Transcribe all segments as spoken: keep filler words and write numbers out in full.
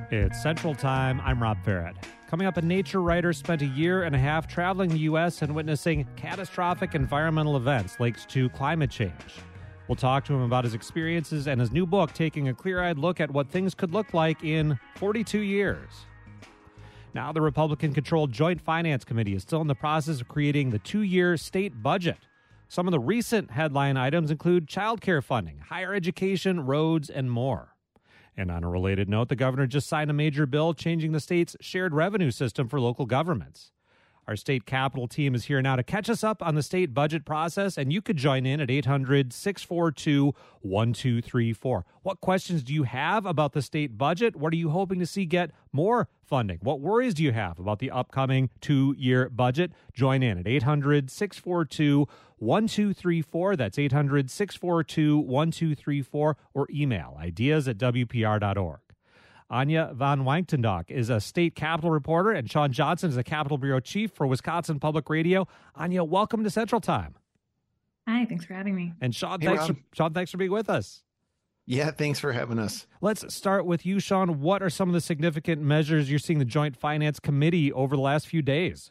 It's Central Time. I'm Rob Barrett. Coming up, a nature writer spent a year and a half traveling the U S and witnessing catastrophic environmental events linked to climate change. We'll talk to him about his experiences and his new book, taking a clear-eyed look at what things could look like in forty-two years. Now, the Republican-controlled Joint Finance Committee is still in the process of creating the two-year state budget. Some of the recent headline items include child care funding, higher education, roads, and more. And on a related note, the governor just signed a major bill changing the state's shared revenue system for local governments. Our state capital team is here now to catch us up on the state budget process, and you could join in at eight hundred, six four two, one two three four. What questions do you have about the state budget? What are you hoping to see get more funding? What worries do you have about the upcoming two-year budget? Join in at eight hundred, six four two, one two three four. That's eight hundred, six four two, one two three four, or email ideas at w p r dot org. Anya van Wankendonk is a state Capitol reporter, and Sean Johnson is a Capitol Bureau chief for Wisconsin Public Radio. Anya, welcome to Central Time. Hi, thanks for having me. And Sean, hey, thanks for, Sean, thanks for being with us. Yeah, thanks for having us. Let's start with you, Sean. What are some of the significant measures you're seeing the Joint Finance Committee over the last few days?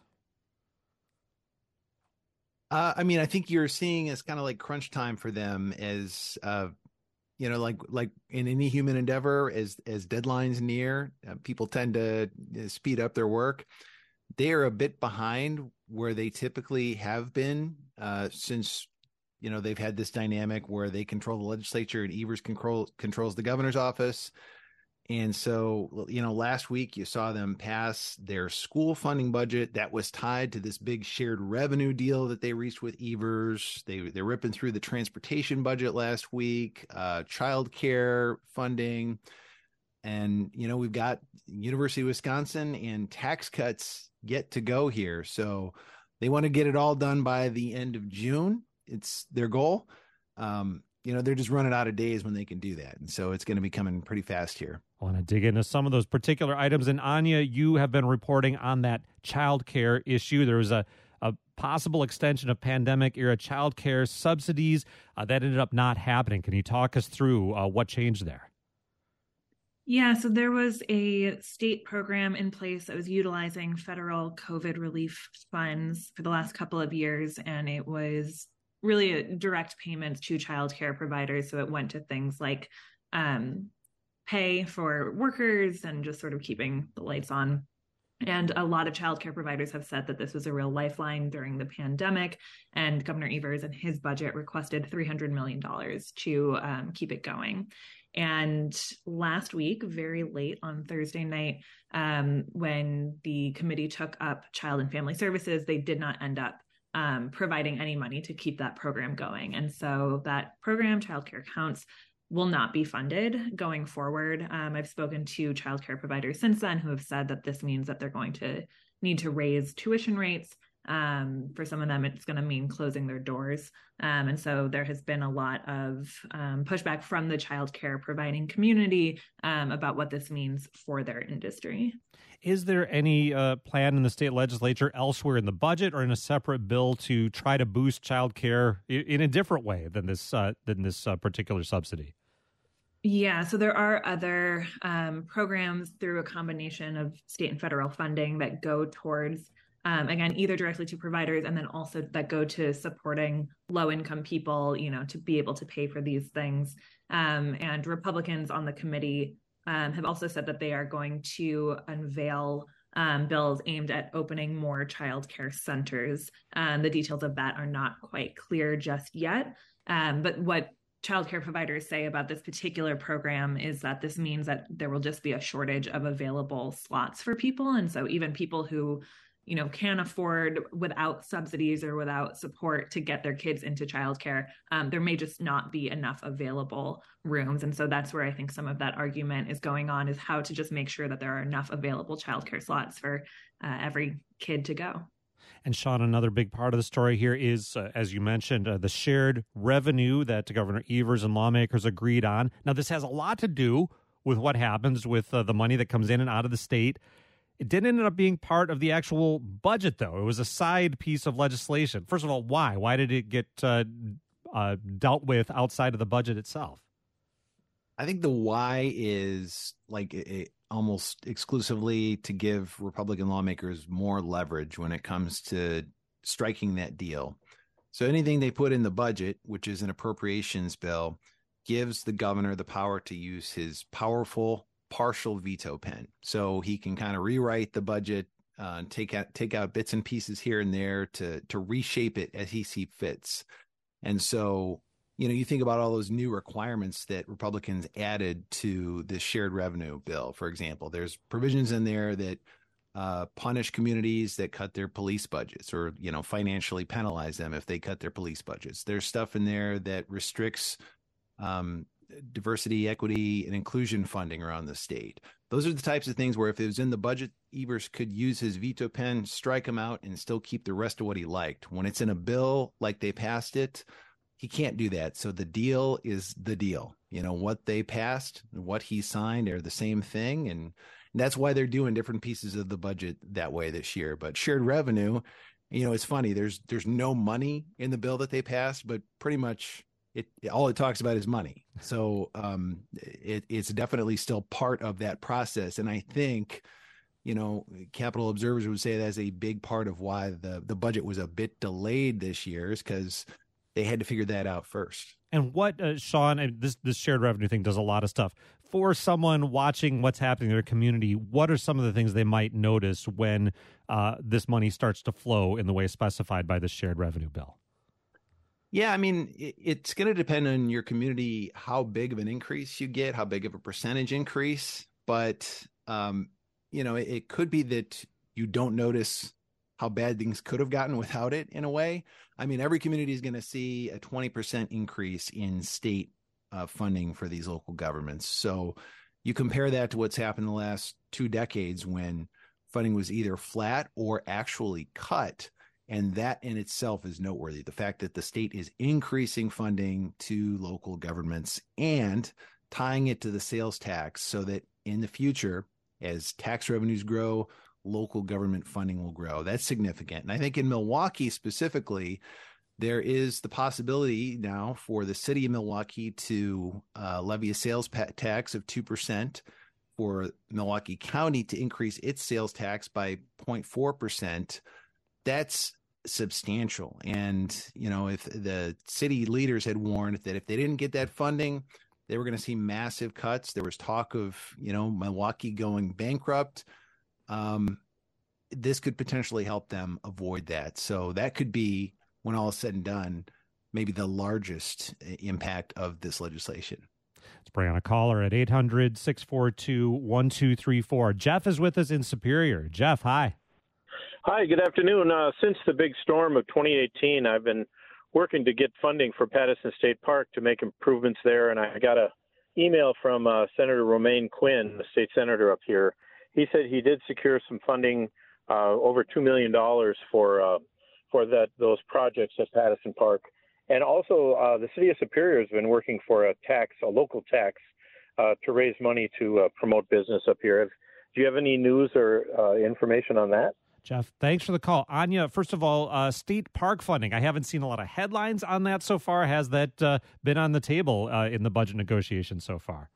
Uh, I mean, I think you're seeing it's kind of like crunch time for them as, uh, you know, like like in any human endeavor, as as deadlines near, uh, people tend to uh, speed up their work. They are a bit behind where they typically have been uh, since, you know, they've had this dynamic where they control the legislature and Evers control, controls the governor's office. And so, you know, last week you saw them pass their school funding budget that was tied to this big shared revenue deal that they reached with Evers. They, they're ripping through the transportation budget last week, uh, child care funding. And, you know, we've got University of Wisconsin and tax cuts yet to go here. So they want to get it all done by the end of June. It's their goal. Um, you know, they're just running out of days when they can do that. And so it's going to be coming pretty fast here. I want to dig into some of those particular items. And Anya, you have been reporting on that child care issue. There was a, a possible extension of pandemic-era child care subsidies uh, that ended up not happening. Can you talk us through uh, what changed there? Yeah, so there was a state program in place that was utilizing federal COVID relief funds for the last couple of years, and it was really a direct payments to child care providers. So it went to things like um, pay for workers and just sort of keeping the lights on. And a lot of childcare providers have said that this was a real lifeline during the pandemic. And Governor Evers in his budget requested three hundred million dollars to um, keep it going. And last week, very late on Thursday night, um, when the committee took up Child and Family Services, they did not end up um, providing any money to keep that program going. And so that program, Child Care Counts, will not be funded going forward. Um, I've spoken to childcare providers since then who have said that this means that they're going to need to raise tuition rates. Um, for some of them, it's going to mean closing their doors. Um, and so there has been a lot of um, pushback from the childcare providing community um, about what this means for their industry. Is there any uh, plan in the state legislature elsewhere in the budget or in a separate bill to try to boost child care in a different way than this uh, than this uh, particular subsidy? Yeah, so there are other um, programs through a combination of state and federal funding that go towards, um, again, either directly to providers and then also that go to supporting low-income people, you know, to be able to pay for these things. Um, and Republicans on the committee um, have also said that they are going to unveil um, bills aimed at opening more child care centers. Um, the details of that are not quite clear just yet. Um, but what childcare providers say about this particular program is that this means that there will just be a shortage of available slots for people. And so even people who, you know, can afford without subsidies or without support to get their kids into childcare, um, there may just not be enough available rooms. And so that's where I think some of that argument is going on, is how to just make sure that there are enough available childcare slots for uh, every kid to go. And Sean, another big part of the story here is, uh, as you mentioned, uh, the shared revenue that Governor Evers and lawmakers agreed on. Now, this has a lot to do with what happens with uh, the money that comes in and out of the state. It didn't end up being part of the actual budget, though. It was a side piece of legislation. First of all, why? Why did it get uh, uh, dealt with outside of the budget itself? I think the why is like it, it almost exclusively to give Republican lawmakers more leverage when it comes to striking that deal. So anything they put in the budget, which is an appropriations bill, gives the governor the power to use his powerful partial veto pen. So he can kind of rewrite the budget, uh, take out take out bits and pieces here and there to to reshape it as he sees fits. And so, you know, you think about all those new requirements that Republicans added to this shared revenue bill. For example, there's provisions in there that uh, punish communities that cut their police budgets, or, you know, financially penalize them if they cut their police budgets. There's stuff in there that restricts um, diversity, equity, and inclusion funding around the state. Those are the types of things where if it was in the budget, Evers could use his veto pen, strike them out, and still keep the rest of what he liked. When it's in a bill like they passed it, he can't do that. So the deal is the deal. You know, what they passed and what he signed are the same thing. And that's why they're doing different pieces of the budget that way this year. But shared revenue, you know, it's funny. There's there's no money in the bill that they passed, but pretty much it all it talks about is money. So um, it, it's definitely still part of that process. And I think, you know, Capitol observers would say that's a big part of why the, the budget was a bit delayed this year, is because they had to figure that out first. And what, uh, Sean, this this shared revenue thing does a lot of stuff. For someone watching what's happening in their community, what are some of the things they might notice when uh, this money starts to flow in the way specified by the shared revenue bill? Yeah, I mean, it, it's going to depend on your community, how big of an increase you get, how big of a percentage increase. But, um, you know, it, it could be that you don't notice how bad things could have gotten without it in a way. I mean, every community is going to see a twenty percent increase in state uh, funding for these local governments. So you compare that to what's happened in the last two decades when funding was either flat or actually cut. And that in itself is noteworthy. The fact that the state is increasing funding to local governments and tying it to the sales tax so that in the future, as tax revenues grow, local government funding will grow. That's significant. And I think in Milwaukee specifically, there is the possibility now for the city of Milwaukee to uh, levy a sales tax of two percent, for Milwaukee County to increase its sales tax by zero point four percent. That's substantial. And, you know, if the city leaders had warned that if they didn't get that funding, they were going to see massive cuts. There was talk of, you know, Milwaukee going bankrupt. Um, this could potentially help them avoid that. So that could be, when all is said and done, maybe the largest impact of this legislation. Let's bring on a caller at eight hundred, six four two, one two three four. Jeff is with us in Superior. Jeff, hi. Hi, good afternoon. Uh, since the big storm of twenty eighteen, I've been working to get funding for Patterson State Park to make improvements there, and I got an email from uh, Senator Romaine Quinn, the state senator up here. He said he did secure some funding, uh, over two million dollars for uh, for that those projects at Patterson Park. And also, uh, the city of Superior has been working for a tax, a local tax, uh, to raise money to uh, promote business up here. Have, do you have any news or uh, information on that? Jeff, thanks for the call. Anya, first of all, uh, state park funding. I haven't seen a lot of headlines on that so far. Has that uh, been on the table uh, in the budget negotiations so far?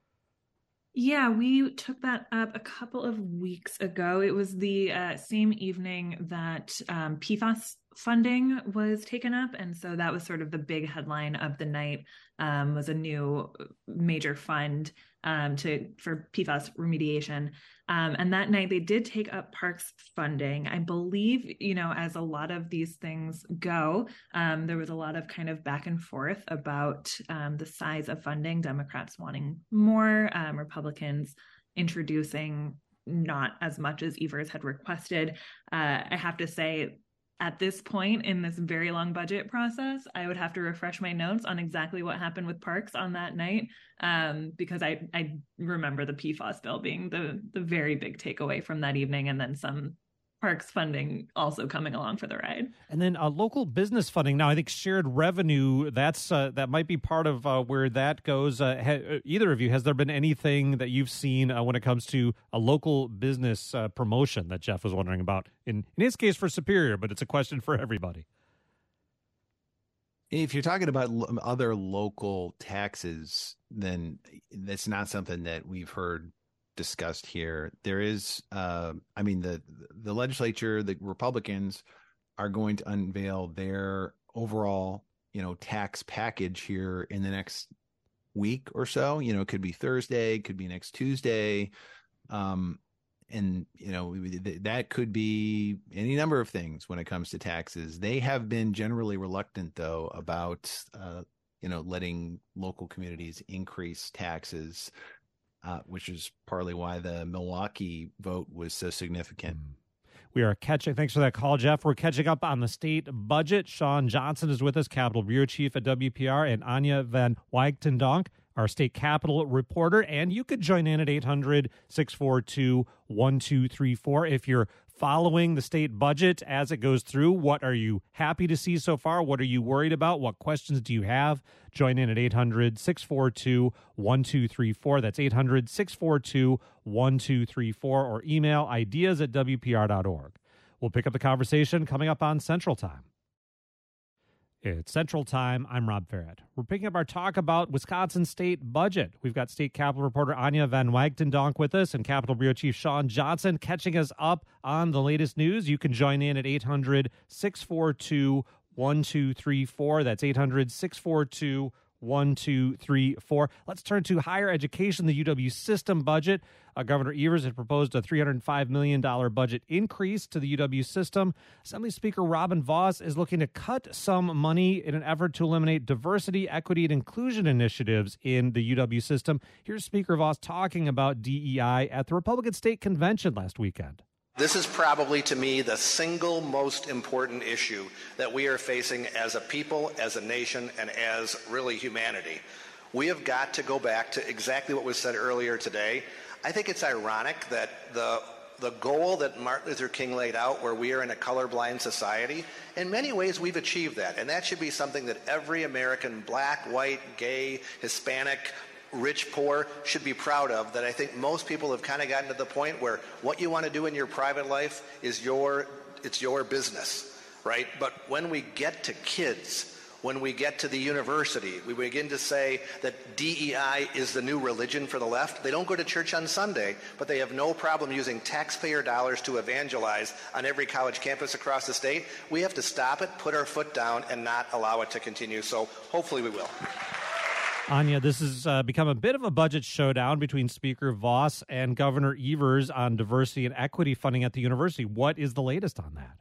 Yeah, we took that up a couple of weeks ago. It was the uh, same evening that um, P FAS funding was taken up. And so that was sort of the big headline of the night, um, was a new major fund um, to for P FAS remediation. Um, and that night they did take up parks funding. I believe, you know, as a lot of these things go, um, there was a lot of kind of back and forth about um, the size of funding, Democrats wanting more, um, Republicans introducing not as much as Evers had requested. Uh, I have to say, at this point in this very long budget process, I would have to refresh my notes on exactly what happened with parks on that night, um, because I, I remember the P FAS bill being the, the very big takeaway from that evening, and then some parks funding also coming along for the ride. And then uh, local business funding. Now, I think shared revenue, that's uh, that might be part of uh, where that goes. Uh, ha- either of you, has there been anything that you've seen uh, when it comes to a local business uh, promotion that Jeff was wondering about? In, in his case for Superior, but it's a question for everybody. If you're talking about lo- other local taxes, then that's not something that we've heard discussed here. There is, uh, I mean, the the legislature, the Republicans are going to unveil their overall, you know, tax package here in the next week or so. You know, it could be Thursday, could be next Tuesday. Um, and, you know, that could be any number of things when it comes to taxes. They have been generally reluctant, though, about, uh, you know, letting local communities increase taxes, uh, which is partly why the Milwaukee vote was so significant. We are catching, thanks for that call, Jeff. We're catching up on the state budget. Sean Johnson is with us, Capitol Bureau Chief at W P R, and Anya Van Wagtendonk, our state Capitol reporter. And you could join in at eight hundred, six four two, one two three four if you're following the state budget as it goes through. What are you happy to see so far? What are you worried about? What questions do you have? Join in at eight hundred, six four two, one two three four. That's eight hundred, six four two, one two three four, or email ideas at W P R dot org. We'll pick up the conversation coming up on Central Time. It's Central Time. I'm Rob Farrett. We're picking up our talk about Wisconsin state budget. We've got state Capitol reporter Anya Van Wagtendonk with us and Capitol Bureau Chief Sean Johnson catching us up on the latest news. You can join in at eight hundred, six four two, one two three four. That's eight hundred, six four two, one two three four. Let's turn to higher education, the U W system budget. Uh, Governor Evers had proposed a three hundred five million dollars budget increase to the U W system. Assembly Speaker Robin Vos is looking to cut some money in an effort to eliminate diversity, equity, and inclusion initiatives in the U W system. Here's Speaker Vos talking about D E I at the Republican State Convention last weekend. This is probably, to me, the single most important issue that we are facing as a people, as a nation, and as really humanity. We have got to go back to exactly what was said earlier today. I think it's ironic that the the goal that Martin Luther King laid out, where we are in a colorblind society, in many ways we've achieved that. And that should be something that every American, black, white, gay, Hispanic, rich, poor, should be proud of. That I think most people have kind of gotten to the point where what you want to do in your private life is your, it's your business, right? But when we get to kids, when we get to the university, we begin to say that D E I is the new religion for the left. They don't go to church on Sunday, but they have no problem using taxpayer dollars to evangelize on every college campus across the state. We have to stop it, put our foot down, and not allow it to continue. So hopefully we will. Anya, this has uh, become a bit of a budget showdown between Speaker Vos and Governor Evers on diversity and equity funding at the university. What is the latest on that?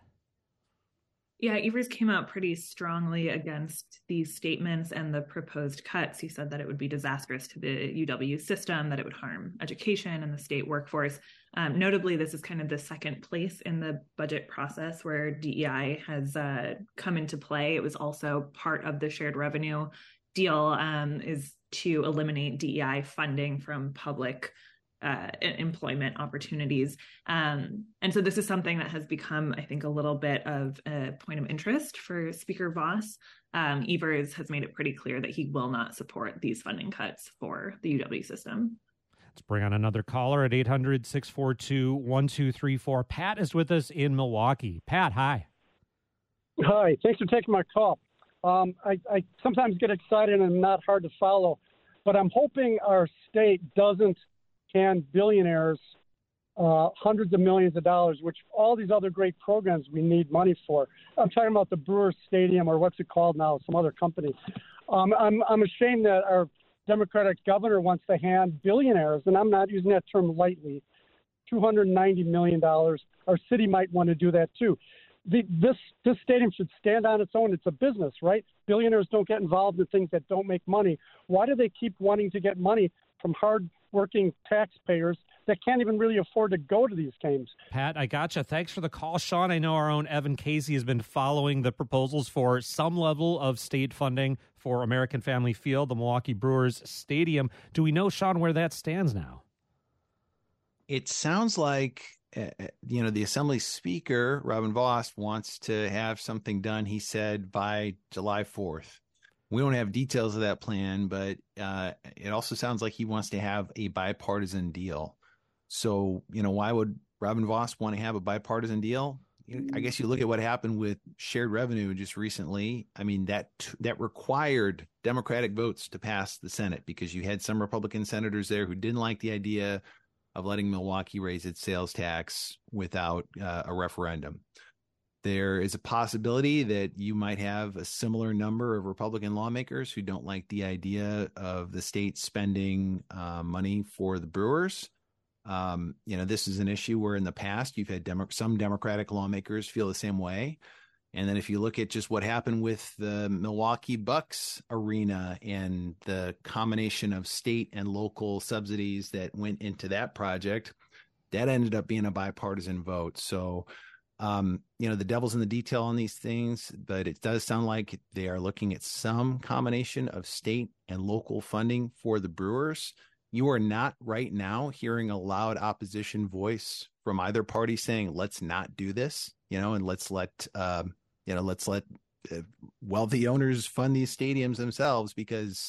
Yeah, Evers came out pretty strongly against these statements and the proposed cuts. He said that it would be disastrous to the U W system, that it would harm education and the state workforce. Um, notably, this is kind of the second place in the budget process where D E I has uh, come into play. It was also part of the shared revenue deal, um, is to eliminate D E I funding from public Uh, employment opportunities. Um, and so this is something that has become, I think, a little bit of a point of interest for Speaker Vos. Um, Evers has made it pretty clear that he will not support these funding cuts for the U W system. Let's bring on another caller at eight hundred, six four two, one two three four. Pat is with us in Milwaukee. Pat, hi. Hi, thanks for taking my call. Um, I, I sometimes get excited and I'm not hard to follow, but I'm hoping our state doesn't hand billionaires uh, hundreds of millions of dollars, which all these other great programs we need money for. I'm talking about the Brewers Stadium, or what's it called now, some other company. Um, I'm, I'm ashamed that our Democratic governor wants to hand billionaires, and I'm not using that term lightly, two hundred ninety million dollars. Our city might want to do that too. The, this this stadium should stand on its own. It's a business, right? Billionaires don't get involved in things that don't make money. Why do they keep wanting to get money from hard-working taxpayers that can't even really afford to go to these games? Pat, I gotcha. Thanks for the call, Sean. I know our own Evan Casey has been following the proposals for some level of state funding for American Family Field, the Milwaukee Brewers Stadium. Do we know, Sean, where that stands now? It sounds like, uh, you know, the Assembly Speaker, Robin Vos, wants to have something done, he said, by July fourth. We don't have details of that plan, but uh, it also sounds like he wants to have a bipartisan deal. So, you know, why would Robin Vos want to have a bipartisan deal? I guess you look at what happened with shared revenue just recently. I mean, that that required Democratic votes to pass the Senate because you had some Republican senators there who didn't like the idea of letting Milwaukee raise its sales tax without uh, a referendum. There is a possibility that you might have a similar number of Republican lawmakers who don't like the idea of the state spending uh, money for the brewers. Um, you know, this is an issue where in the past you've had Demo- some Democratic lawmakers feel the same way. And then if you look at just what happened with the Milwaukee Bucks arena and the combination of state and local subsidies that went into that project, that ended up being a bipartisan vote. So, um, you know, the devil's in the detail on these things, but it does sound like they are looking at some combination of state and local funding for the brewers. You are not right now hearing a loud opposition voice from either party saying, let's not do this, you know, and let's let, um, you know, let's let uh, wealthy owners fund these stadiums themselves, because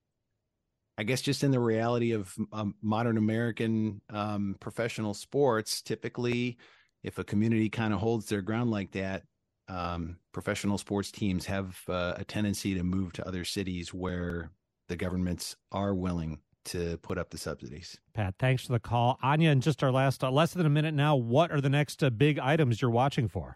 I guess just in the reality of um, modern American um, professional sports, typically, if a community kind of holds their ground like that, um, professional sports teams have uh, a tendency to move to other cities where the governments are willing to put up the subsidies. Pat, thanks for the call. Anya, in just our last, uh, less than a minute now, what are the next uh, big items you're watching for?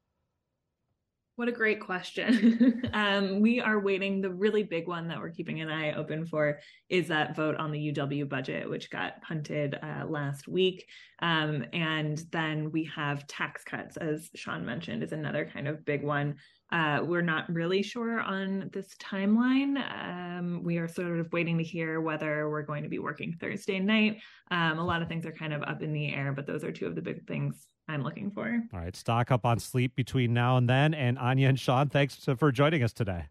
What a great question. um, we are waiting. The really big one that we're keeping an eye open for is that vote on the U W budget, which got punted uh, last week. Um, and then we have tax cuts, as Sean mentioned, is another kind of big one. Uh, we're not really sure on this timeline. Um, we are sort of waiting to hear whether we're going to be working Thursday night. Um, a lot of things are kind of up in the air, but those are two of the big things I'm looking for. All right, stock up on sleep between now and then. And Anya and Sean, thanks for joining us today.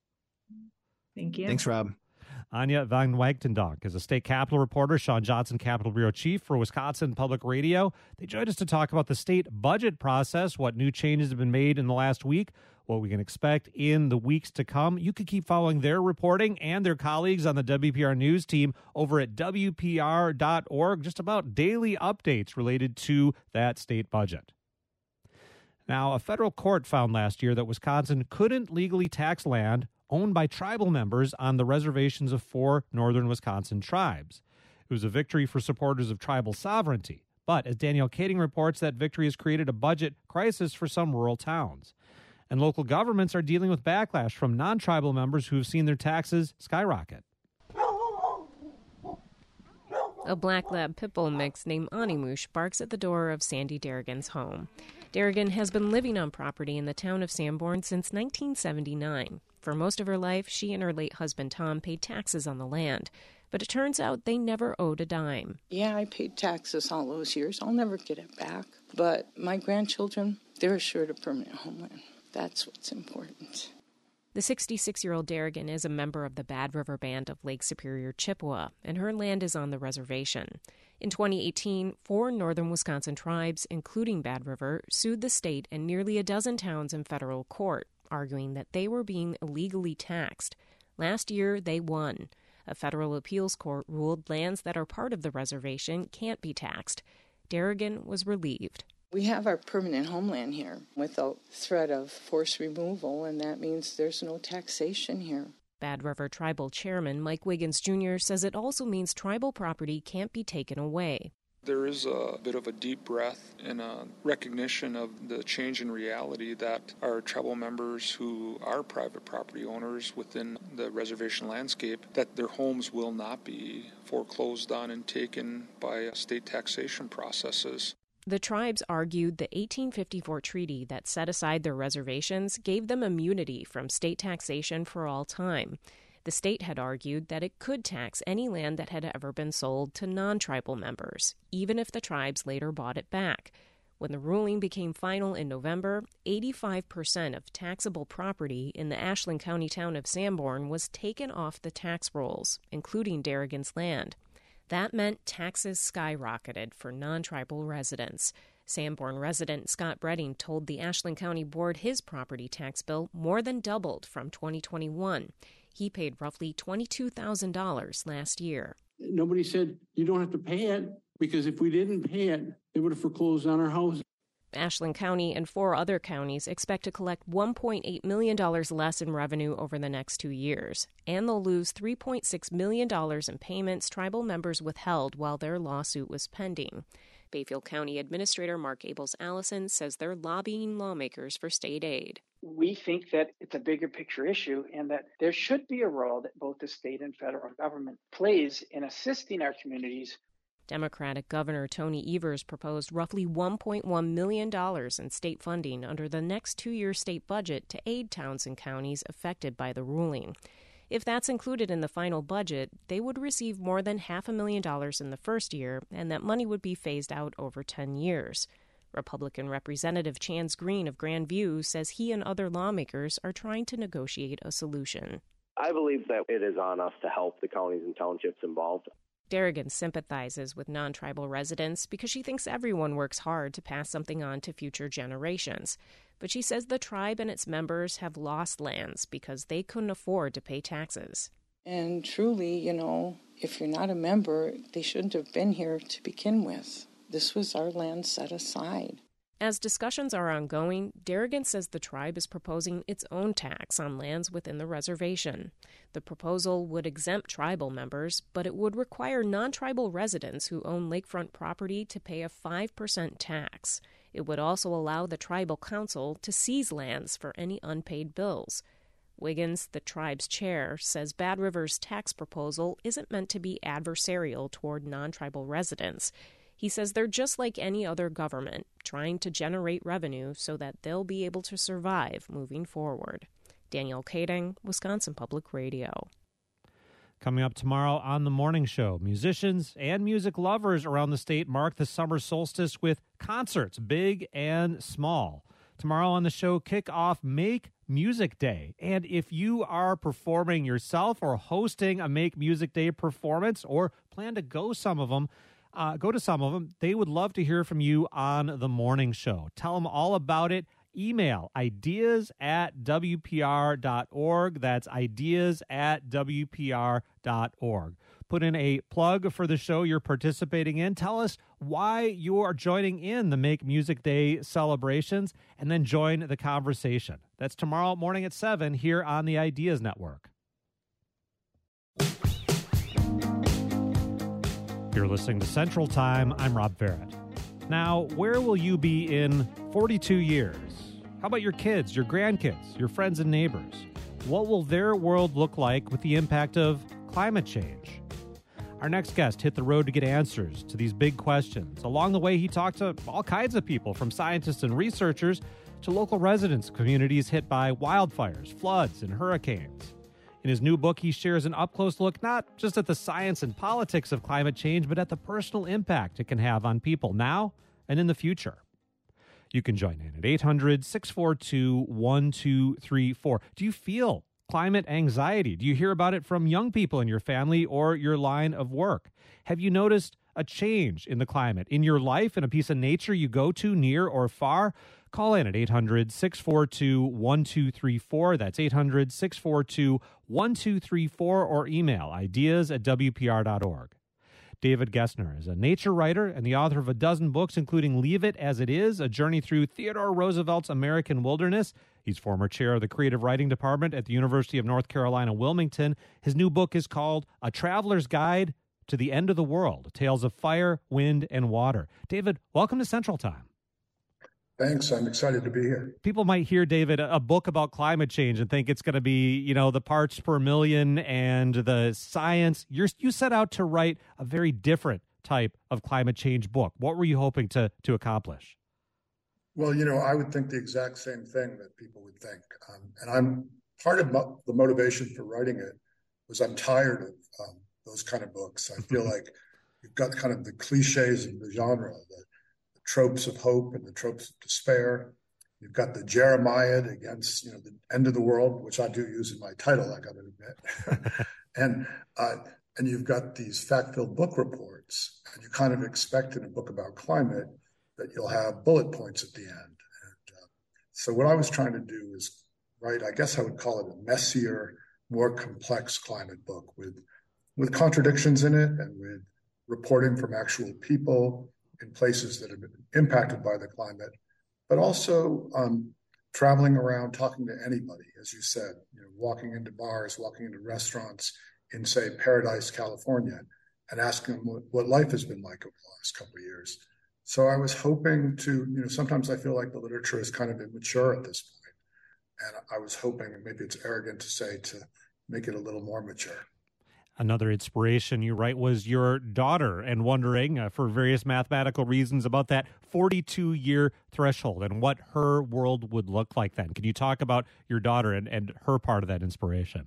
Thank you. Thanks, Rob. Anya van Wagtendonk is a state Capitol reporter, Sean Johnson, Capitol Bureau Chief for Wisconsin Public Radio. They joined us to talk about the state budget process, what new changes have been made in the last week, what we can expect in the weeks to come. You can keep following their reporting and their colleagues on the W P R News team over at W P R dot org, just about daily updates related to that state budget. Now, a federal court found last year that Wisconsin couldn't legally tax land owned by tribal members on the reservations of four northern Wisconsin tribes. It was a victory for supporters of tribal sovereignty. But as Danielle Kading reports, that victory has created a budget crisis for some rural towns. And local governments are dealing with backlash from non-tribal members who have seen their taxes skyrocket. A black lab pit bull mix named Animush barks at the door of Sandy Derrigan's home. Derrigan has been living on property in the town of Sanborn since nineteen seventy-nine. For most of her life, she and her late husband Tom paid taxes on the land. But it turns out they never owed a dime. Yeah, I paid taxes all those years. I'll never get it back. But my grandchildren, they're assured a permanent homeland. That's what's important. The sixty-six-year-old Derrigan is a member of the Bad River Band of Lake Superior, Chippewa, and her land is on the reservation. In twenty eighteen, four northern Wisconsin tribes, including Bad River, sued the state and nearly a dozen towns in federal court, arguing that they were being illegally taxed. Last year, they won. A federal appeals court ruled lands that are part of the reservation can't be taxed. Derrigan was relieved. We have our permanent homeland here without threat of forced removal, and that means there's no taxation here. Bad River Tribal Chairman Mike Wiggins Junior says it also means tribal property can't be taken away. There is a bit of a deep breath and a recognition of the change in reality that our tribal members who are private property owners within the reservation landscape, that their homes will not be foreclosed on and taken by state taxation processes. The tribes argued the eighteen fifty-four treaty that set aside their reservations gave them immunity from state taxation for all time. The state had argued that it could tax any land that had ever been sold to non-tribal members, even if the tribes later bought it back. When the ruling became final in November, eighty-five percent of taxable property in the Ashland County town of Sanborn was taken off the tax rolls, including Derrigan's land. That meant taxes skyrocketed for non-tribal residents. Sanborn resident Scott Bredding told the Ashland County Board his property tax bill more than doubled from twenty twenty-one. He paid roughly twenty-two thousand dollars last year. Nobody said you don't have to pay it, because if we didn't pay it, they would have foreclosed on our house. Ashland County and four other counties expect to collect one point eight million dollars less in revenue over the next two years, and they'll lose three point six million dollars in payments tribal members withheld while their lawsuit was pending. Bayfield County Administrator Mark Abels-Allison says they're lobbying lawmakers for state aid. We think that it's a bigger picture issue and that there should be a role that both the state and federal government plays in assisting our communities. Democratic Governor Tony Evers proposed roughly one point one million dollars in state funding under the next two-year state budget to aid towns and counties affected by the ruling. If that's included in the final budget, they would receive more than half a million dollars in the first year, and that money would be phased out over ten years. Republican Representative Chance Green of Grandview says he and other lawmakers are trying to negotiate a solution. I believe that it is on us to help the counties and townships involved. Darrigan sympathizes with non-tribal residents because she thinks everyone works hard to pass something on to future generations. But she says the tribe and its members have lost lands because they couldn't afford to pay taxes. And truly, you know, if you're not a member, they shouldn't have been here to begin with. This was our land set aside. As discussions are ongoing, Darrigan says the tribe is proposing its own tax on lands within the reservation. The proposal would exempt tribal members, but it would require non-tribal residents who own lakefront property to pay a five percent tax. It would also allow the tribal council to seize lands for any unpaid bills. Wiggins, the tribe's chair, says Bad River's tax proposal isn't meant to be adversarial toward non-tribal residents. He says they're just like any other government, trying to generate revenue so that they'll be able to survive moving forward. Danielle Kading, Wisconsin Public Radio. Coming up tomorrow on The Morning Show, musicians and music lovers around the state mark the summer solstice with concerts, big and small. Tomorrow on the show, kick off Make Music Day. And if you are performing yourself or hosting a Make Music Day performance or plan to go some of them, Uh, go to some of them. They would love to hear from you on The Morning Show. Tell them all about it. Email ideas at W P R dot org. That's ideas at W P R dot org. Put in a plug for the show you're participating in. Tell us why you are joining in the Make Music Day celebrations, and then join the conversation. That's tomorrow morning at seven here on the Ideas Network. You're listening to Central Time. I'm Rob Barrett. Now, where will you be in forty-two years? How about your kids, your grandkids, your friends and neighbors? What will their world look like with the impact of climate change? Our next guest hit the road to get answers to these big questions. Along the way, he talked to all kinds of people, from scientists and researchers to local residents, communities hit by wildfires, floods, and hurricanes. In his new book, he shares an up-close look not just at the science and politics of climate change, but at the personal impact it can have on people now and in the future. You can join in at eight hundred, six four two, one two three four. Do you feel climate anxiety? Do you hear about it from young people in your family or your line of work? Have you noticed a change in the climate in your life, in a piece of nature you go to near or far? Call in at eight hundred, six four two, one two three four. That's eight hundred, six four two, one two three four, or email ideas at W P R dot org. David Gessner is a nature writer and the author of a dozen books, including Leave It As It Is, A Journey Through Theodore Roosevelt's American Wilderness. He's former chair of the creative writing department at the University of North Carolina, Wilmington. His new book is called A Traveler's Guide to the End of the World, Tales of Fire, Wind, and Water. David, welcome to Central Time. Thanks. I'm excited to be here. People might hear, David, a book about climate change and think it's going to be, you know, the parts per million and the science. You're, you set out to write a very different type of climate change book. What were you hoping to, to accomplish? Well, you know, I would think the exact same thing that people would think. Um, and I'm part of mo- the motivation for writing it was I'm tired of um, those kind of books. I feel like you've got kind of the cliches of the genre, the tropes of hope and the tropes of despair. You've got the Jeremiah against, you know, the end of the world, which I do use in my title, I got to admit. and uh, and you've got these fact-filled book reports, and you kind of expect in a book about climate that you'll have bullet points at the end. And uh, so what I was trying to do is write, I guess I would call it a messier, more complex climate book with with contradictions in it and with reporting from actual people in places that have been impacted by the climate, but also um, traveling around, talking to anybody, as you said, you know, walking into bars, walking into restaurants in, say, Paradise, California, and asking them what, what life has been like over the last couple of years. So I was hoping to, you know, sometimes I feel like the literature is kind of immature at this point. And I was hoping, and maybe it's arrogant to say, to make it a little more mature. Another inspiration you write was your daughter, and wondering uh, for various mathematical reasons about that forty-two year threshold and what her world would look like then. Can you talk about your daughter and, and her part of that inspiration?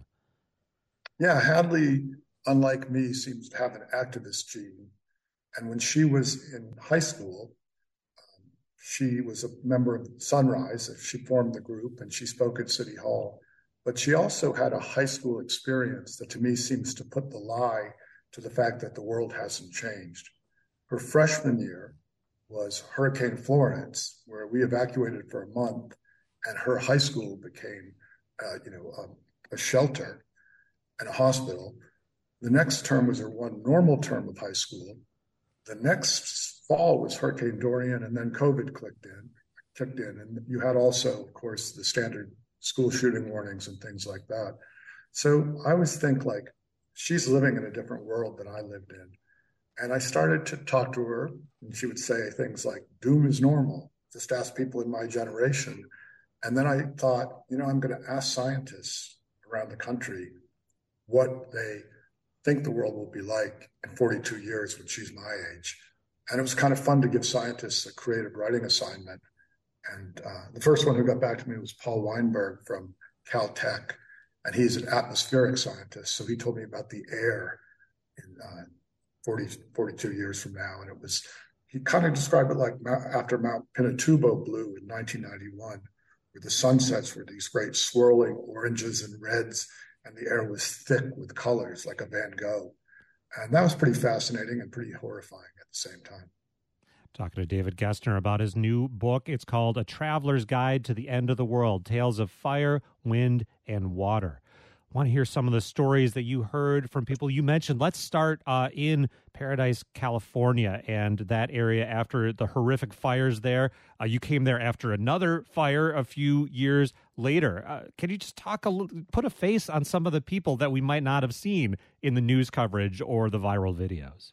Yeah, Hadley, unlike me, seems to have an activist gene. And when she was in high school, um, she was a member of Sunrise. She formed the group and she spoke at City Hall. But she also had a high school experience that to me seems to put the lie to the fact that the world hasn't changed. Her freshman year was Hurricane Florence, where we evacuated for a month, and her high school became, uh, you know, um, a shelter and a hospital. The next term was her one normal term of high school. The next fall was Hurricane Dorian, and then COVID clicked in, kicked in. And you had also, of course, the standard school shooting warnings and things like that. So I always think like she's living in a different world than I lived in. And I started to talk to her, and she would say things like, doom is normal. Just ask people in my generation. And then I thought, you know, I'm going to ask scientists around the country what they think the world will be like in forty-two years when she's my age. And it was kind of fun to give scientists a creative writing assignment. And uh, the first one who got back to me was Paul Weinberg from Caltech, and he's an atmospheric scientist. So he told me about the air in uh, forty, forty-two years from now. And it was, he kind of described it like after Mount Pinatubo blew in nineteen ninety-one, where the sunsets were these great swirling oranges and reds, and the air was thick with colors like a Van Gogh. And that was pretty fascinating and pretty horrifying at the same time. Talking to David Gessner about his new book. It's called A Traveler's Guide to the End of the World, Tales of Fire, Wind, and Water. I want to hear some of the stories that you heard from people you mentioned. Let's start uh, in Paradise, California, and that area after the horrific fires there. Uh, you came there after another fire a few years later. Uh, can you just talk a little, put a face on some of the people that we might not have seen in the news coverage or the viral videos?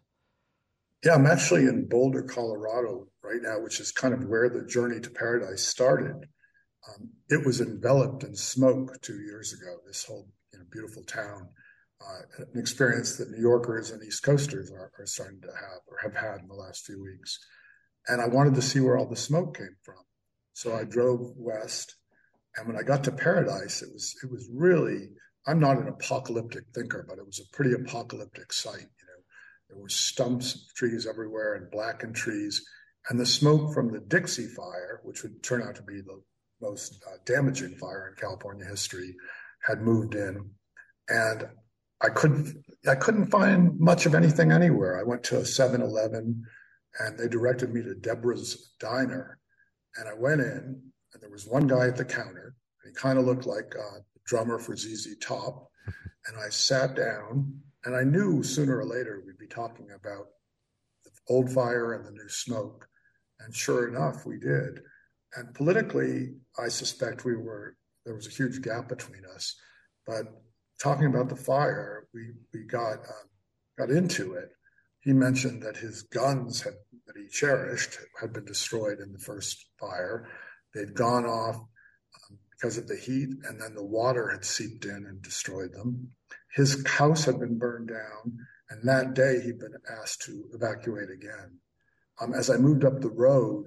Yeah, I'm actually in Boulder, Colorado right now, which is kind of where the journey to paradise started. Um, it was enveloped in smoke two years ago, this whole you know, beautiful town, uh, an experience that New Yorkers and East Coasters are, are starting to have or have had in the last few weeks. And I wanted to see where all the smoke came from. So I drove west, and when I got to paradise, it was it was really, I'm not an apocalyptic thinker, but it was a pretty apocalyptic sight. There were stumps of trees everywhere and blackened trees. And the smoke from the Dixie Fire, which would turn out to be the most uh, damaging fire in California history, had moved in. And I couldn't I couldn't find much of anything anywhere. I went to a seven eleven, and they directed me to Deborah's Diner. And I went in, and there was one guy at the counter. And he kind of looked like uh, the drummer for Z Z Top. And I sat down, and I knew sooner or later we'd be talking about the old fire and the new smoke. And sure enough, we did. And politically, I suspect we were, there was a huge gap between us. But talking about the fire, we, we got, uh, got into it. He mentioned that his guns had, that he cherished had been destroyed in the first fire. They'd gone off um, because of the heat, and then the water had seeped in and destroyed them. His house had been burned down, and that day he'd been asked to evacuate again. Um, as I moved up the road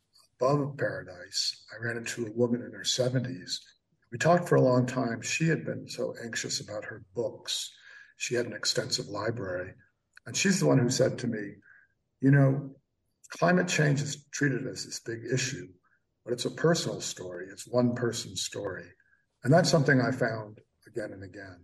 above Paradise, I ran into a woman in her seventies. We talked for a long time. She had been so anxious about her books. She had an extensive library. And she's the one who said to me, you know, climate change is treated as this big issue, but it's a personal story. It's one person's story. And that's something I found again and again.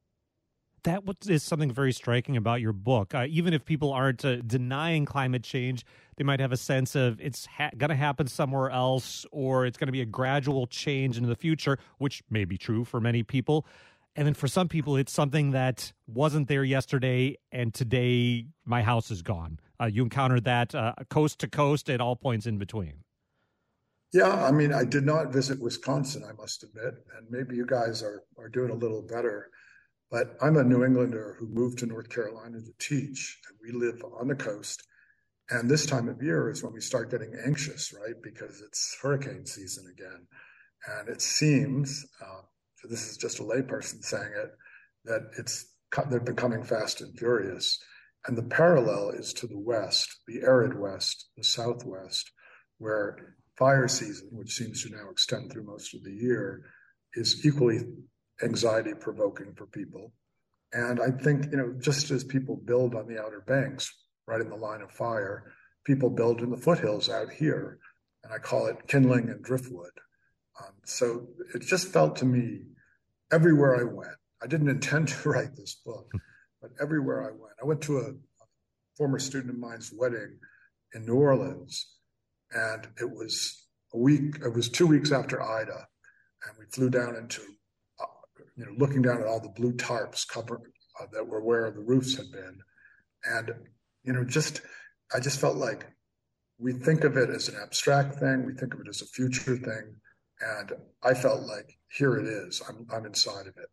That is something very striking about your book. Uh, even if people aren't uh, denying climate change, they might have a sense of it's ha- going to happen somewhere else, or it's going to be a gradual change into the future, which may be true for many people. And then for some people, it's something that wasn't there yesterday, and today my house is gone. Uh, you encountered that uh, coast to coast at all points in between. Yeah, I mean, I did not visit Wisconsin, I must admit, and maybe you guys are, are doing a little better. But I'm a New Englander who moved to North Carolina to teach, and we live on the coast. And this time of year is when we start getting anxious, right? Because it's hurricane season again. And it seems, uh, so this is just a layperson saying it, that it's they're becoming fast and furious. And the parallel is to the west, the arid west, the southwest, where fire season, which seems to now extend through most of the year, is equally anxiety provoking for people. And I think, you know, just as people build on the Outer Banks, right in the line of fire, people build in the foothills out here. And I call it kindling and driftwood. Um, so it just felt to me, everywhere I went, I didn't intend to write this book, but everywhere I went, I went to a, a former student of mine's wedding in New Orleans, and it was a week, it was two weeks after Ida, and we flew down into, uh, you know, looking down at all the blue tarps covered uh, that were where the roofs had been. And, you know, just, I just felt like we think of it as an abstract thing, we think of it as a future thing, and I felt like, here it is, I'm, I'm inside of it.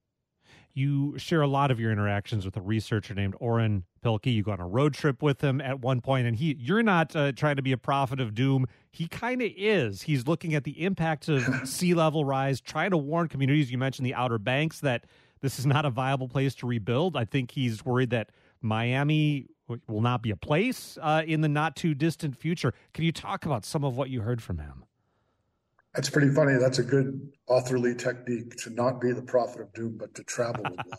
You share a lot of your interactions with a researcher named Oren Pilke. You go on a road trip with him at one point, and he you're not uh, trying to be a prophet of doom. He kind of is. He's looking at the impact of sea level rise, trying to warn communities. You mentioned the Outer Banks, that this is not a viable place to rebuild. I think he's worried that Miami will not be a place uh, in the not too distant future. Can you talk about some of what you heard from him? That's pretty funny. That's a good authorly technique, to not be the prophet of doom, but to travel with one.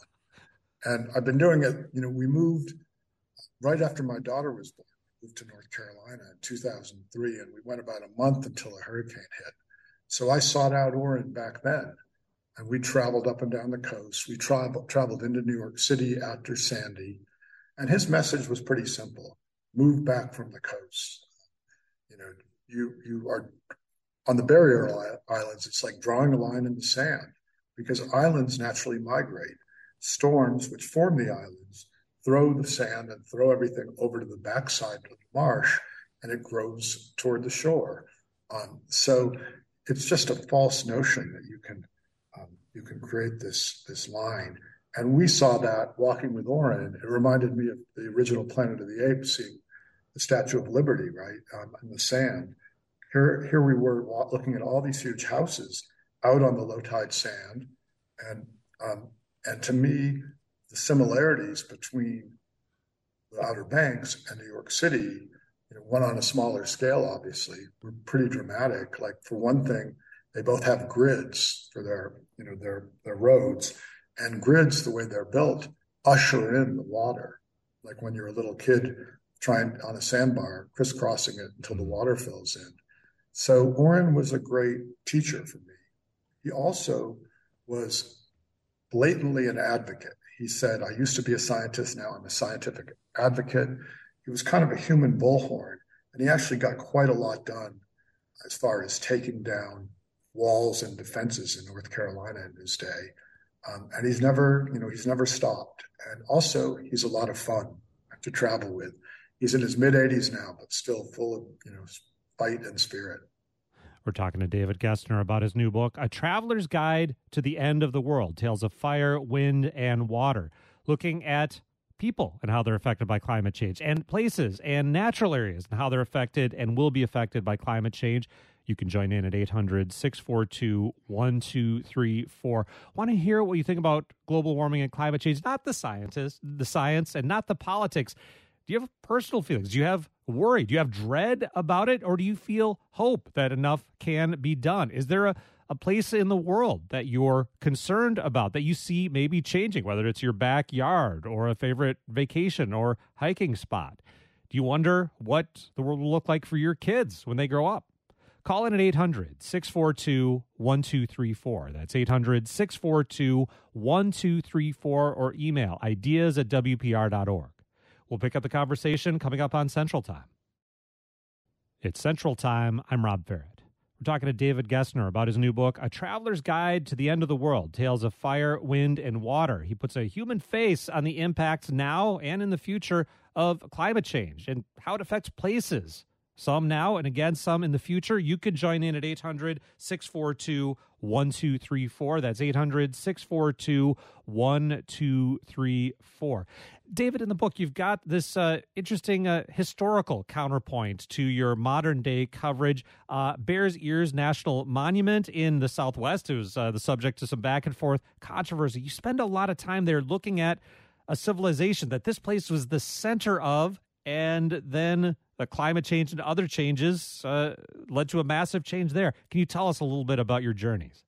And I've been doing it. You know, we moved right after my daughter was born. We moved to North Carolina in two thousand three, and we went about a month until a hurricane hit. So I sought out Oren back then, and we traveled up and down the coast. We traveled, traveled into New York City after Sandy, and his message was pretty simple: move back from the coast. You know, you you are on the barrier islands. It's like drawing a line in the sand, because islands naturally migrate. Storms, which form the islands, throw the sand and throw everything over to the backside of the marsh, and it grows toward the shore. Um, so it's just a false notion that you can um, you can create this this line. And we saw that walking with Oren. It reminded me of the original Planet of the Apes, seeing the Statue of Liberty, right, um, in the sand. Here, here we were looking at all these huge houses out on the low tide sand, and um, and to me, the similarities between the Outer Banks and New York City, you know, one on a smaller scale, obviously, were pretty dramatic. Like, for one thing, they both have grids for their, you know, their their roads, and grids, the way they're built, usher in the water. Like when you're a little kid trying on a sandbar, crisscrossing it until the water fills in. So Oren was a great teacher for me. He also was blatantly an advocate. He said, I used to be a scientist, now I'm a scientific advocate. He was kind of a human bullhorn, and he actually got quite a lot done as far as taking down walls and defenses in North Carolina in his day. Um, and he's never, you know, he's never stopped. And also, he's a lot of fun to travel with. He's in his mid eighties now, but still full of, you know, fight and spirit. We're talking to David Gessner about his new book, A Traveler's Guide to the End of the World, Tales of Fire, Wind, and Water, looking at people and how they're affected by climate change, and places and natural areas and how they're affected and will be affected by climate change. You can join in at eight hundred, six four two, one two three four. Want to hear what you think about global warming and climate change, not the scientists, the science, and not the politics. Do you have personal feelings? Do you have worry? Do you have dread about it? Or do you feel hope that enough can be done? Is there a, a place in the world that you're concerned about, that you see maybe changing, whether it's your backyard or a favorite vacation or hiking spot? Do you wonder what the world will look like for your kids when they grow up? Call in at eight hundred, six four two, one two three four. That's eight hundred, six four two, one two three four, or email ideas at w p r dot org. We'll pick up the conversation coming up on Central Time. It's Central Time. I'm Rob Farrett. We're talking to David Gessner about his new book, A Traveler's Guide to the End of the World, Tales of Fire, Wind, and Water. He puts a human face on the impacts now and in the future of climate change and how it affects places, some now and again, some in the future. You can join in at eight hundred, six four two, one two three four. That's eight hundred, six four two, one two three four. David, in the book, you've got this uh, interesting uh, historical counterpoint to your modern-day coverage. Uh, Bears Ears National Monument in the Southwest, it was uh, the subject to some back-and-forth controversy. You spend a lot of time there looking at a civilization that this place was the center of, and then the climate change and other changes uh, led to a massive change there. Can you tell us a little bit about your journeys?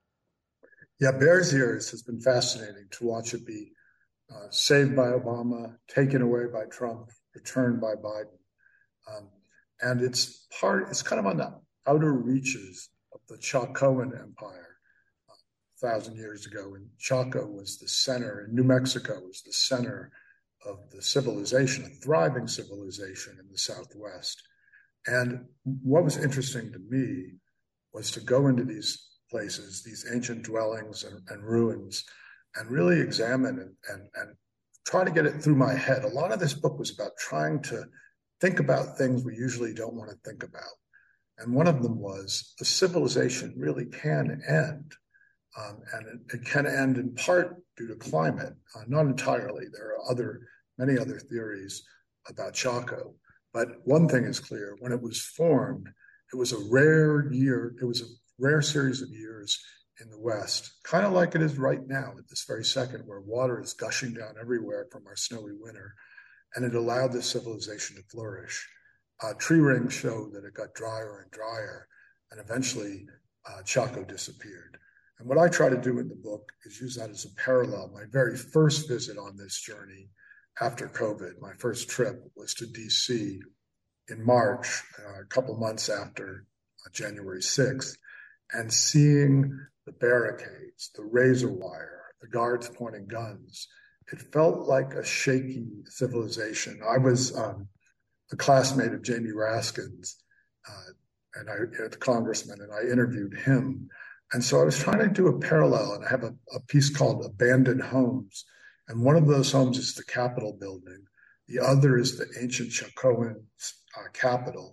Yeah, Bears Ears has been fascinating to watch it be uh, saved by Obama, taken away by Trump, returned by Biden. Um, and it's part, it's kind of on the outer reaches of the Chacoan Empire uh, a thousand years ago. And Chaco was the center, and New Mexico was the center of the civilization, a thriving civilization in the Southwest. And what was interesting to me was to go into these places, these ancient dwellings and, and ruins, and really examine and, and, and try to get it through my head. A lot of this book was about trying to think about things we usually don't want to think about. And one of them was the civilization really can end. Um, and it, it can end in part due to climate, uh, not entirely. There are other, many other theories about Chaco. But one thing is clear, when it was formed, it was a rare year, it was a rare series of years in the West, kind of like it is right now at this very second, where water is gushing down everywhere from our snowy winter. And it allowed this civilization to flourish. Uh, tree rings show that it got drier and drier, and eventually uh, Chaco disappeared. And what I try to do in the book is use that as a parallel. My very first visit on this journey after COVID, my first trip was to D C in March, uh, a couple months after uh, January sixth, and seeing the barricades, the razor wire, the guards pointing guns, it felt like a shaky civilization. I was um, a classmate of Jamie Raskin's, uh, and I, the congressman, and I interviewed him. And so I was trying to do a parallel, and I have a, a piece called Abandoned Homes. And one of those homes is the Capitol building. The other is the ancient Chacoan uh, Capitol.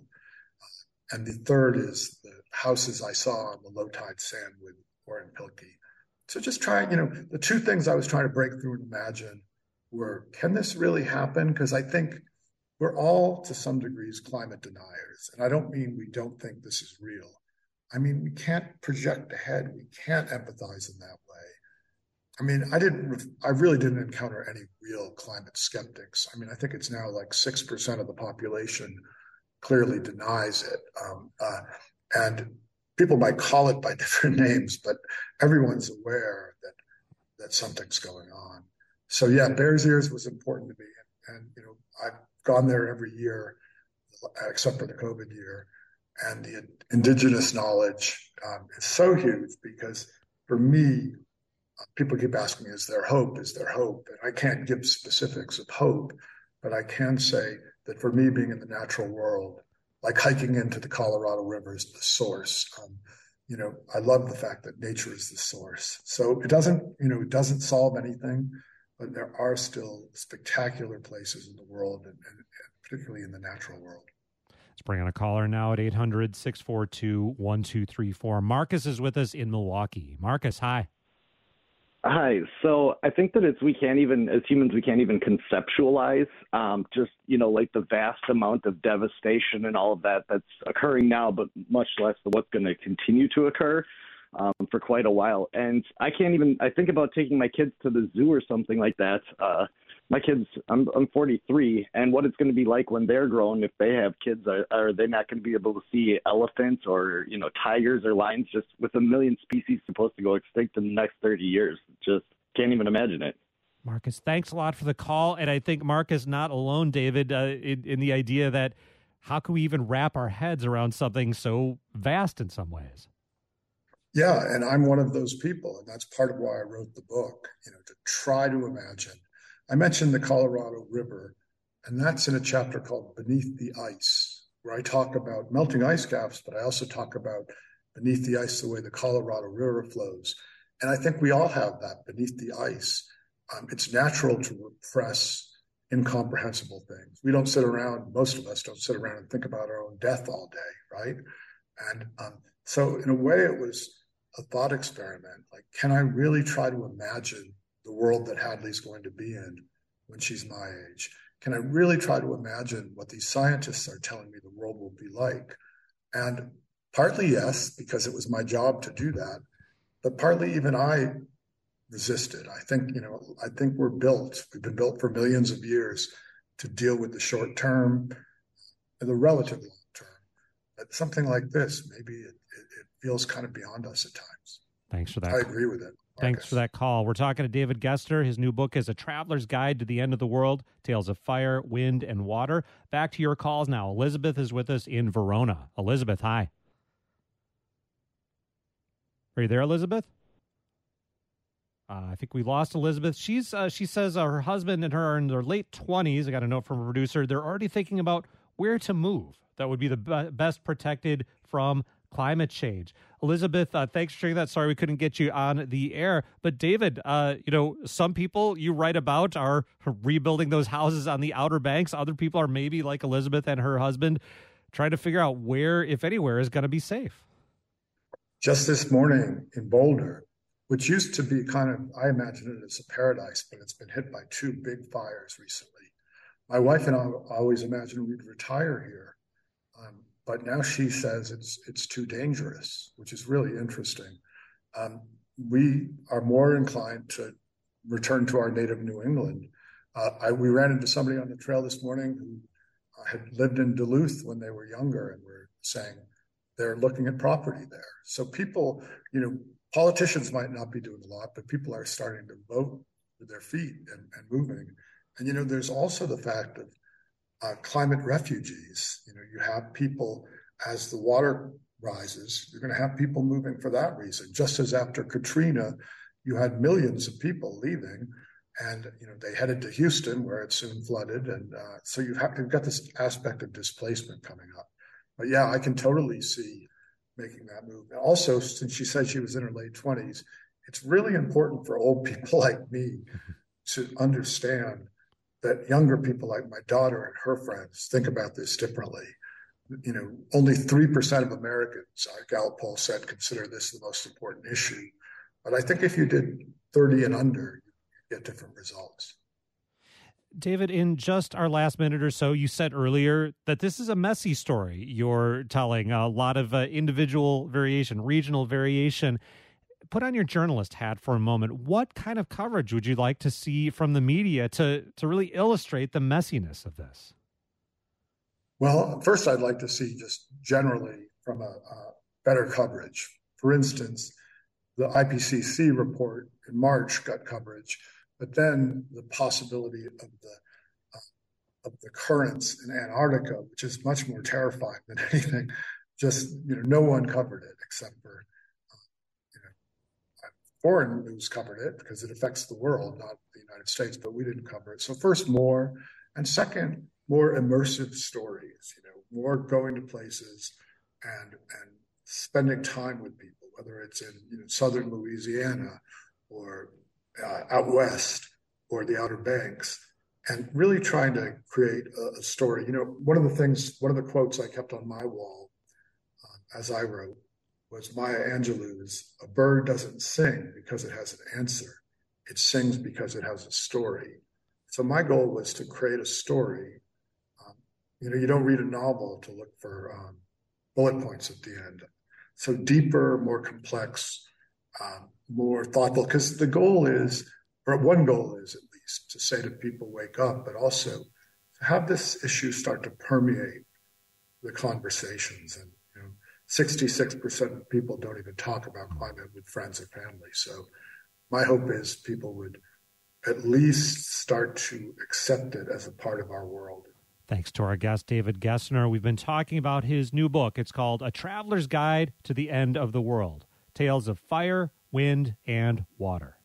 Uh, and the third is the houses I saw on the low-tide sand with Warren Pilkey. So just trying, you know, the two things I was trying to break through and imagine were, can this really happen? Because I think we're all, to some degrees, climate deniers. And I don't mean we don't think this is real. I mean, we can't project ahead. We can't empathize in that way. I mean, I didn't, I really didn't encounter any real climate skeptics. I mean, I think it's now like six percent of the population clearly denies it. Um, uh, and people might call it by different names, but everyone's aware that that something's going on. So yeah, Bears Ears was important to me. And, and you know, I've gone there every year, except for the COVID year. And the indigenous knowledge um, is so huge because for me, uh, people keep asking me, is there hope? Is there hope? And I can't give specifics of hope, but I can say that for me, being in the natural world, like hiking into the Colorado River is the source. Um, you know, I love the fact that nature is the source. So it doesn't, you know, it doesn't solve anything, but there are still spectacular places in the world, and, and, and particularly in the natural world. Let's bring on a caller now at eight hundred, six four two, one two three four. Marcus is with us in Milwaukee. Marcus, hi. Hi. So I think that it's, we can't even, as humans, we can't even conceptualize um, just, you know, like the vast amount of devastation and all of that that's occurring now, but much less what's going to continue to occur um, for quite a while. And I can't even, I think about taking my kids to the zoo or something like that. Uh, my kids, I'm, I'm forty-three, and what it's going to be like when they're grown, if they have kids, are, are they not going to be able to see elephants or, you know, tigers or lions, just with a million species supposed to go extinct in the next thirty years? Just can't even imagine it. Marcus, thanks a lot for the call. And I think Marcus not alone, David, uh, in, in the idea that how can we even wrap our heads around something so vast in some ways? Yeah, and I'm one of those people, and that's part of why I wrote the book, you know, to try to imagine. I mentioned the Colorado River, and that's in a chapter called Beneath the Ice, where I talk about melting ice caps, but I also talk about beneath the ice, the way the Colorado River flows. And I think we all have that beneath the ice. Um, it's natural to repress incomprehensible things. We don't sit around, most of us don't sit around and think about our own death all day, right? And um, so in a way, it was a thought experiment. Like, can I really try to imagine the world that Hadley's going to be in when she's my age? Can I really try to imagine what these scientists are telling me the world will be like? And partly yes, because it was my job to do that, but partly even I resisted. I think, you know, I think we're built, we've been built for millions of years to deal with the short term and the relative long term. But something like this, maybe it, it, it feels kind of beyond us at times. Thanks for that. I agree with it. Thanks for that call. We're talking to David Gessner. His new book is A Traveler's Guide to the End of the World, Tales of Fire, Wind, and Water. Back to your calls now. Elizabeth is with us in Verona. Elizabeth, hi. Are you there, Elizabeth? Uh, I think we lost Elizabeth. She's uh, she says uh, her husband and her are in their late twenties. I got a note from a producer. They're already thinking about where to move that would be the be- best protected from climate change. Elizabeth, uh, thanks for sharing that. Sorry we couldn't get you on the air. But David, uh, you know, some people you write about are rebuilding those houses on the Outer Banks. Other people are maybe like Elizabeth and her husband trying to figure out where, if anywhere, is going to be safe. Just this morning in Boulder, which used to be kind of, I imagine it as a paradise, but it's been hit by two big fires recently. My wife and I always imagined we'd retire here. Um, but now she says it's it's too dangerous, which is really interesting. Um, we are more inclined to return to our native New England. Uh, I, we ran into somebody on the trail this morning who uh, had lived in Duluth when they were younger and were saying they're looking at property there. So people, you know, politicians might not be doing a lot, but people are starting to vote with their feet and, and moving. And, you know, there's also the fact of uh, climate refugees. You know, you have people, as the water rises, you're going to have people moving for that reason. Just as after Katrina, you had millions of people leaving, and, you know, they headed to Houston where it soon flooded. And uh, so you have, you've got this aspect of displacement coming up. But yeah, I can totally see making that move. Also, since she said she was in her late twenties, it's really important for old people like me to understand that younger people like my daughter and her friends think about this differently. You know, only three percent of Americans, our Gallup poll said, consider this the most important issue. But I think if you did thirty and under, you get different results. David, in just our last minute or so, you said earlier that this is a messy story you're telling, a lot of uh, individual variation, regional variation. Put on your journalist hat for a moment. What kind of coverage would you like to see from the media to, to really illustrate the messiness of this? Well, first, I'd like to see just generally from a, a better coverage. For instance, the I P C C report in March got coverage, but then the possibility of the uh, of the currents in Antarctica, which is much more terrifying than anything, just, you know, no one covered it except for, uh, you know, foreign news covered it because it affects the world, not the United States, but we didn't cover it. So first, more, and second, more immersive stories, you know, more going to places and and spending time with people, whether it's in, you know, southern Louisiana or uh, out west or the Outer Banks, and really trying to create a, a story. You know, one of the things, one of the quotes I kept on my wall uh, as I wrote was Maya Angelou's, "A bird doesn't sing because it has an answer. It sings because it has a story." So my goal was to create a story. Um, you know, you don't read a novel to look for um, bullet points at the end. So deeper, more complex, um, more thoughtful, because the goal is, or one goal is at least, to say to people, wake up, but also to have this issue start to permeate the conversations. And, you know, sixty-six percent of people don't even talk about climate with friends or family. So my hope is people would at least start to accept it as a part of our world. Thanks to our guest, David Gessner. We've been talking about his new book. It's called A Traveler's Guide to the End of the World, Tales of Fire, Wind, and Water.